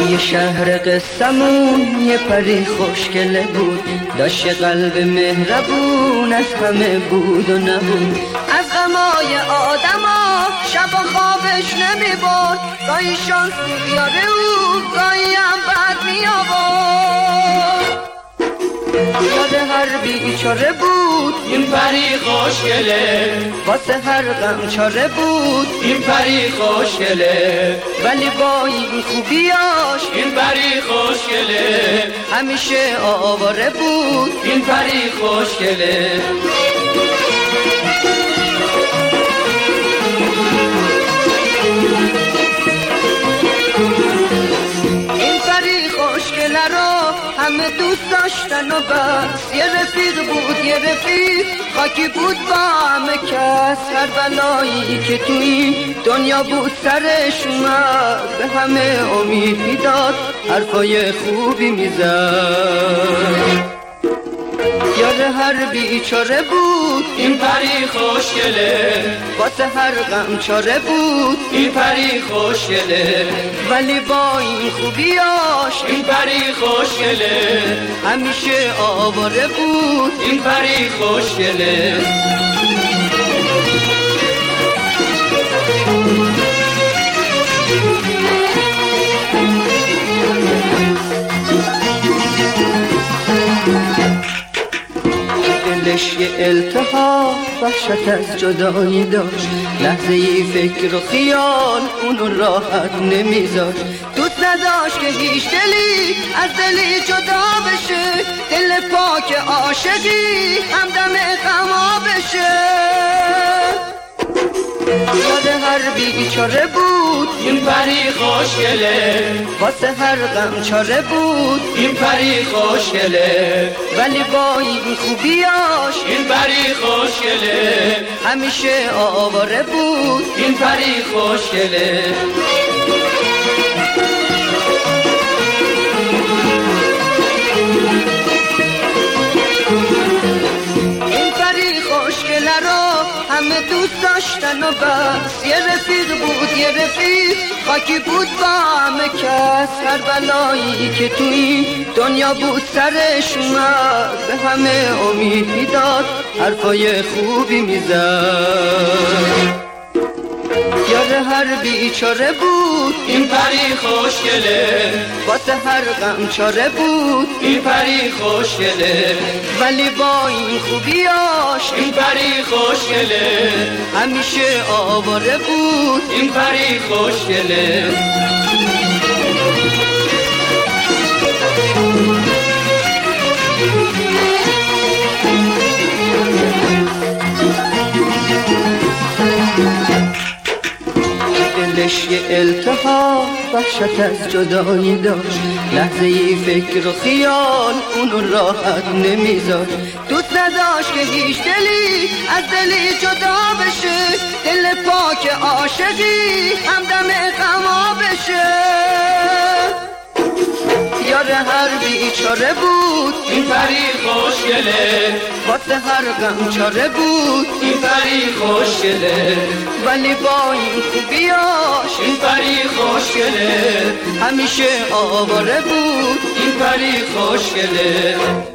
توی شهر قصمون یه پری خوشگله بود، داشت قلب مهربون، از همه بود و نبود. از غمای آدما شب و خوابش نمی برد، گاهی شانس بیاره او، گاهی هم بد می آورد. یاد هر بیچاره بود این پری خوشگله، واسه هر غم چاره بود این پری خوشگله، ولی با این خوبیاش این پری خوشگله، همیشه آواره بود این پری خوشگله. این پری خوشگله رو همه دوست داشتن و بس، یه رفیق بود یه رفیق، خاکی بود با همه کس. هر بلایی که تو این دنیا بود سرش اومد، به همه امید میداد، حرفای خوبی میزد. یاد هر بیچاره بود این پری خوشگله، واسه هر غم چاره بود این پری خوشگله، ولی با این خوبیاش این پری خوشگله، همیشه آواره بود این پری خوشگله. دلش یه التهاب وحشت از جدایی داشت، لحظه ای فکر و خیال اونو راحت نمیذاشت. دوست نداشت که هیچ دلی از دلی جدا بشه، دل پاک عاشقی همدم غما بشه. یاد هر بیچاره بود این پری خوشگله، واسه هر غم چاره بود این پری خوشگله، ولی با این خوبیاش این پری خوشگله، همیشه آواره بود این پری خوشگله. این پری خوشگله رو همه دوست داشتن و بس، یه رفیق بود یه رفیق، خاکی بود با همه کس. هر بلایی که تو این دنیا بود سرش اومد، به همه امید میداد، حرفای خوبی میزد. یاد هر بیچاره بود این پری خوشگله، واسه هر غم چاره بود این پری خوشگله، ولی با این خوبیاش این پری خوشگله، همیشه آواره بود این پری خوشگله. دلش یه التهاب وحشت از جدایی داشت، لحظه ای فکر و خیال اونو راحت نمیذاشت. دوست نداشت که هیچ دلی از دلی جدا بشه، دل پاک عاشقی همدم غما بشه. یاد هر بیچاره بود این پری خوشگله، واسه هر غم چاره بود این پری خوشگله، ولی با این خوبیاش این پری خوشگله، همیشه آواره بود این پری خوشگله.